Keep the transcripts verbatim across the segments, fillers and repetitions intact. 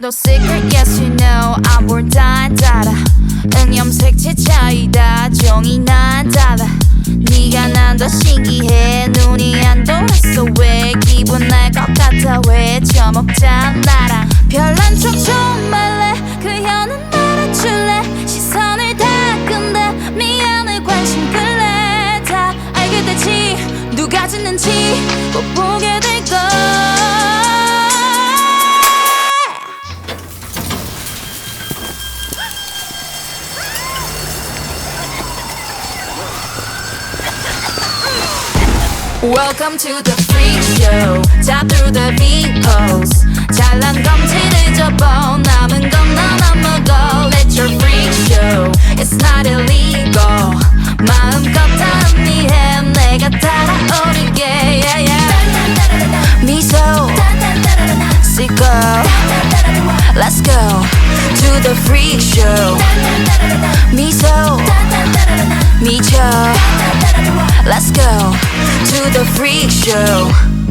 no secret, yes you know 아뭘 다 따라 은염색체 차이다 종이 난 달라 네가 난 더 신기해 눈이 안 돌았어 왜 기분 날 것 같아 왜 처먹자 나랑 별난 척 좀 말래 그 현은 말아줄래 시선을 다 끈대 미안해 관심 끌래 다 알게 되지 누가 짓는지 꼭 보게 될걸 Welcome to the freak show 다 through the V-pose 잘난 검지를 접어 남은 건 다 넘어가 Let your freak show It's not illegal 마음껏 다 음미해 내가 달아오르게 yeah, yeah. 미소 시고 Let's go to the freak show 미소 미쳐 Let's go to the freak show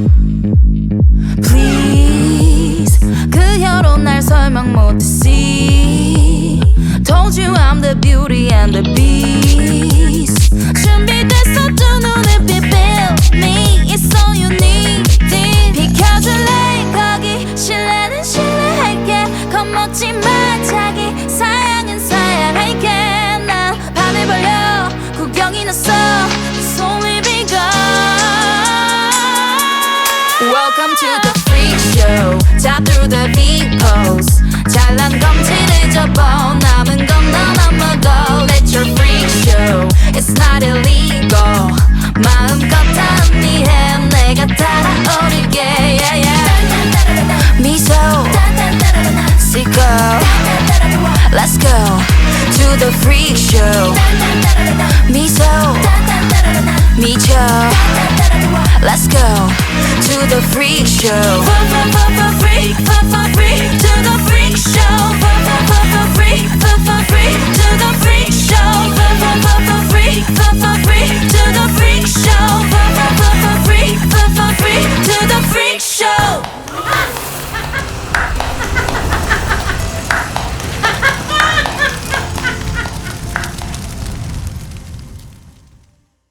Please 그 혀로 날 설명 못했지 Told you I'm the beauty and the beast 준비됐어 두 눈을 비빌 me It's all you need 비켜줄래 거기 실례는 실례할게 겁먹지 마 자기 사양은 사양할게 난 판을 벌려 구경이 났어 손을 비고 Welcome to the freak show 다 through the V-pose 잘난 검지를 접어 남은 건 다 넘어가 Let your freak show It's not illegal 마음껏 다 음미해 내가 달아오르게 yeah, yeah. 미소 시고 Let's go to the freak show 미소 미쳐 Let's go to the freak show Freak, freak, to the freak show Freak, freak, to the freak show Freak, freak, to the freak show